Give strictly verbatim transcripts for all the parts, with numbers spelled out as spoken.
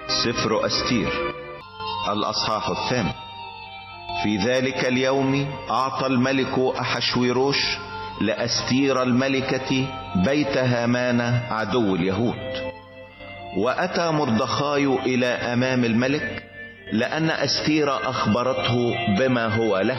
سفر أستير الأصحاح الثامن. في ذلك اليوم أعطى الملك أحشويروش لأستير الملكة بيت هامان عدو اليهود. وأتى مردخاي إلى أمام الملك لأن أستير أخبرته بما هو له.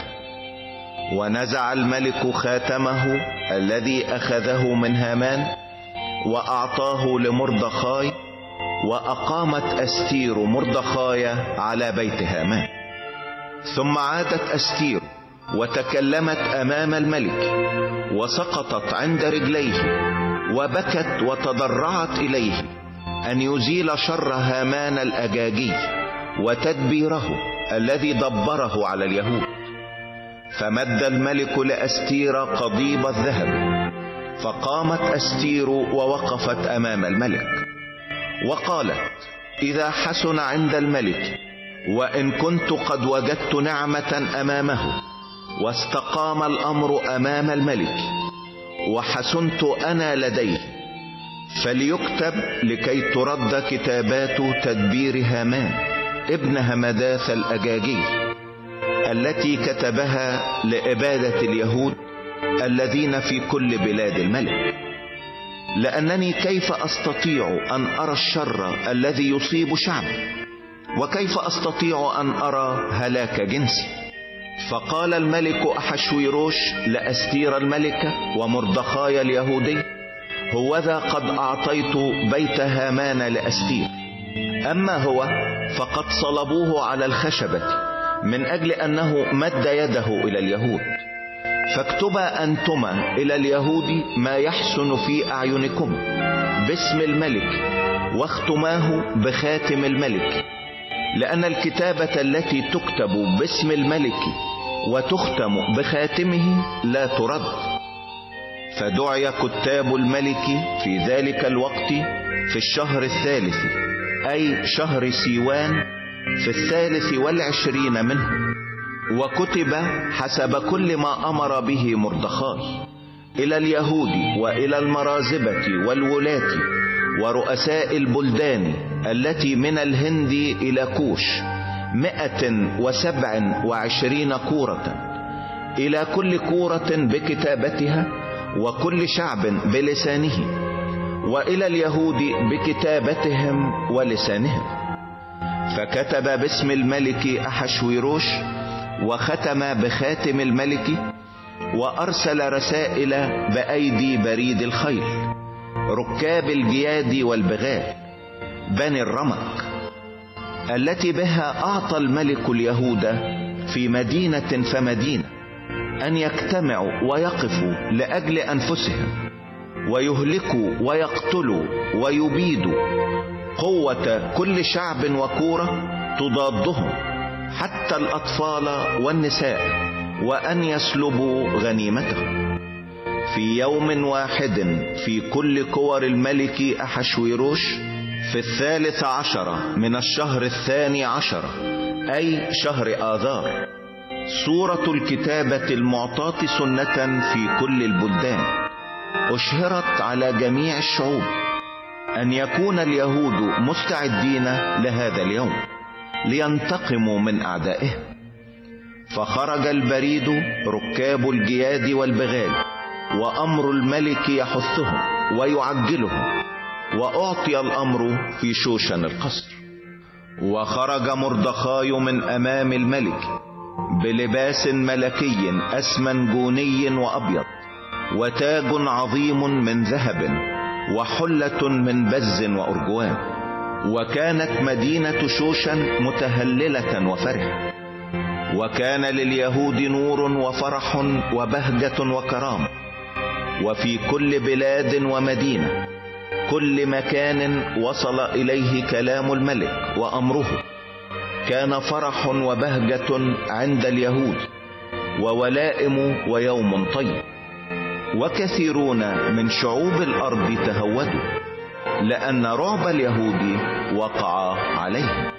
ونزع الملك خاتمه الذي أخذه من هامان وأعطاه لمردخاي، وأقامت أستير مردخاي على بيت هامان. ثم عادت أستير وتكلمت أمام الملك، وسقطت عند رجليه وبكت وتضرعت إليه أن يزيل شر هامان الأجاجي وتدبيره الذي دبره على اليهود. فمد الملك لأستير قضيب الذهب، فقامت أستير ووقفت أمام الملك وقالت: إذا حسن عند الملك، وإن كنت قد وجدت نعمة أمامه، واستقام الأمر أمام الملك، وحسنت أنا لديه، فليكتب لكي ترد كتابات تدبير هامان ابن همداث الأجاجي التي كتبها لإبادة اليهود الذين في كل بلاد الملك. لأنني كيف أستطيع أن أرى الشر الذي يصيب شعبي، وكيف أستطيع أن أرى هلاك جنسي؟ فقال الملك أحشويروش لأستير الملكة ومردخاي اليهودي: هوذا قد أعطيت بيت هامان لأستير، أما هو فقد صلبوه على الخشبة من أجل أنه مد يده إلى اليهود. فاكتبا أنتما إلى اليهود ما يحسن في أعينكم باسم الملك، واختماه بخاتم الملك، لأن الكتابة التي تكتب باسم الملك وتختم بخاتمه لا ترد. فدعي كتاب الملك في ذلك الوقت في الشهر الثالث، أي شهر سيوان، في الثالث والعشرين منه، وكتب حسب كل ما أمر به مردخاي إلى اليهود وإلى المرازبة والولاة ورؤساء البلدان التي من الهند إلى كوش، مئة وسبع وعشرين كورة، إلى كل كورة بكتابتها، وكل شعب بلسانه، وإلى اليهود بكتابتهم ولسانهم. فكتب باسم الملك أحشويروش، وختم بخاتم الملك، وأرسل رسائل بأيدي بريد الخيل، ركاب الجياد والبغال، بني الرمق، التي بها أعطى الملك اليهود في مدينة فمدينة أن يجتمعوا ويقفوا لأجل أنفسهم، ويهلكوا ويقتلوا ويبيدوا قوة كل شعب وكورة تضادهم، حتى الأطفال والنساء، وأن يسلبوا غنيمتهم. في يوم واحد في كل كور الملك أحشويروش، في الثالث عشر من الشهر الثاني عشر، أي شهر آذار، صورة الكتابة المعطاة سنة في كل البلدان أشهرت على جميع الشعوب أن يكون اليهود مستعدين لهذا اليوم لينتقموا من أعدائهم. فخرج البريد ركاب الجياد والبغال، وأمر الملك يحثهم ويعجلهم، وأعطي الأمر في شوشن القصر. وخرج مردخاي من أمام الملك بلباس ملكي أسمنجوني وأبيض، وتاج عظيم من ذهب، وحلة من بز وأرجوان. وكانت مدينة شوشن متهللة وفرحة، وكان لليهود نور وفرح وبهجة وكرامة، وفي كل بلاد ومدينة كل مكان وصل إليه كلام الملك وأمره كان فرح وبهجة عند اليهود، وولائم ويوم طيب. وكثيرون من شعوب الأرض تهودوا، لأن رعب اليهود وقع عليهم.